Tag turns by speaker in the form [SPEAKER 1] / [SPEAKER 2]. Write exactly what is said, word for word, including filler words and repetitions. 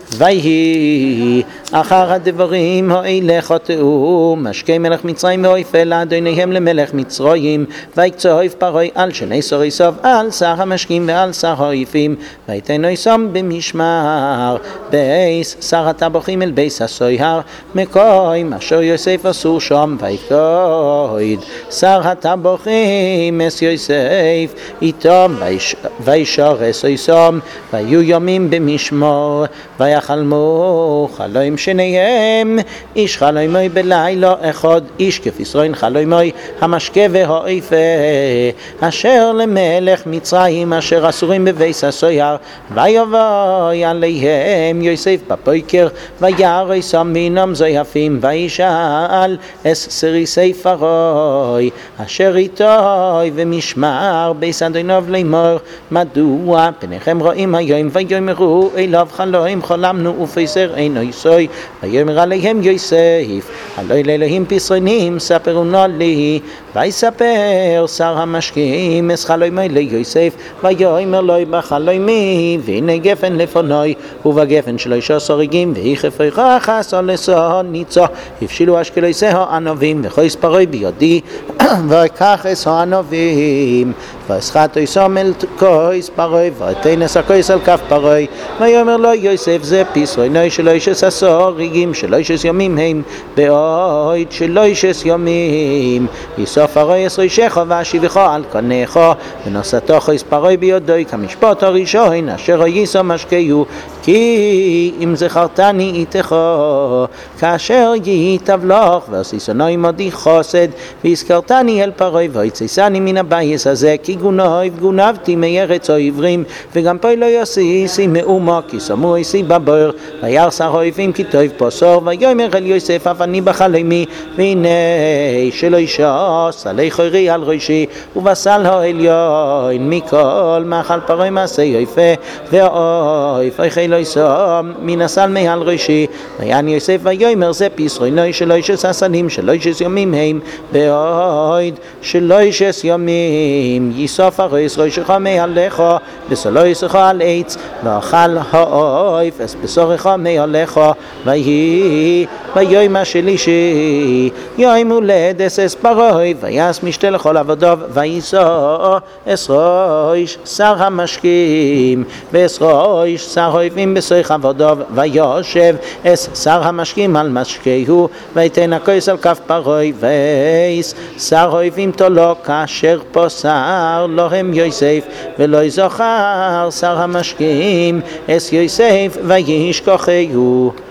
[SPEAKER 1] ויהי אחר הדברים האלה חטאו משקי מלך מצרים ואויפה לאדוניהם למלך מצרים ויקצוף פרעה על שני שרי סוף על שר המשקים ועל שר האויפים ויתן אויסם במשמר בייס שר הטבחים אל בייס הסוהר מקוים אשר יוסף אסור שם ויקויד שר הטבחים אס יוסף איתם וישרס אויסם ויהיו ימים במשמר ויחלמו חלום שניהם איש חלומי בלילה אחד איש כפסרון חלומי המשקה והאויפה אשר למלך מצרים אשר אסורים בבייס הסוהר ויבוא עליהם יוסף בבוקר וירא אויסם בינם זויפים וישאל אס סריסי פרעה אשר איתו ומשמר בייס אדוניו לאמור מדוע פניכם רואים היום ויאמרו אליו חלום חלמנו ופסר אין אויסוי ויאמר עליהם יוסף הלא אלוהים פסרונים ספרונו לי ויספר שר המשקים אס חלומי ליוסף ויאמר לו בחלומי והנה גפן לפני ובגפן שלושה סורגים ויחף יחס על לסון ניצו הפשילו אשכלויסי הענבים וכויס פרעה בידי ויקח אס הענבים ואסחת אויסם אל כויס פרעה ותנס הכויס על כף פרעה ויאמר לו יוסף זה פסרוני שלושה סורגים שלושה ימים הם בעוד שלושה ימים יסוף פרעה ישרישך ואשיבך על קנך ונשאתו כויס פרעה בידי כמשפט הראשון אשר יישא משקהו כי אם זכרתני איתך כאשר ייטב לך ועשיסוני עמדי חסד והזכרתני אל פרעה והוצאני מן הבייס הזה כי גונב גונבתי מארץ העברים וגם פה לא יעשיסי מאומה כי שמו איסי בבור וירא שר האויפים כי טוב בשר ויאמר אל יוסף אף אני בחלומי והנה שלא ישאס עלי חורי על ראשי ובסל העליון מכל מאכל פרעה מעשה יפה והאויף אוכל אויסם מן הסל מעל ראשי ויען יוסף ויאמר זה פסרוני שלושה סלים שלושה ימים הם בעוד שלושה ימים יסוף פרעה ראשך מעליך וסלויסך על עץ ואכל האויף אס בשרך מעליך ויהי ביום השלישי יום הולדת אס פרעה ויעש משתה לכל עבדיו ויישא אס ראש שר המשקים ואס ראש שר האויפים בסוך עבדיו ויושב אס שר המשקים על משקהו ויתן הכוס על כף פרעה וייס שר האויפים תולו כאשר פסר להם יוסף ולא זכר שר המשקים אס יוסף וישכחהו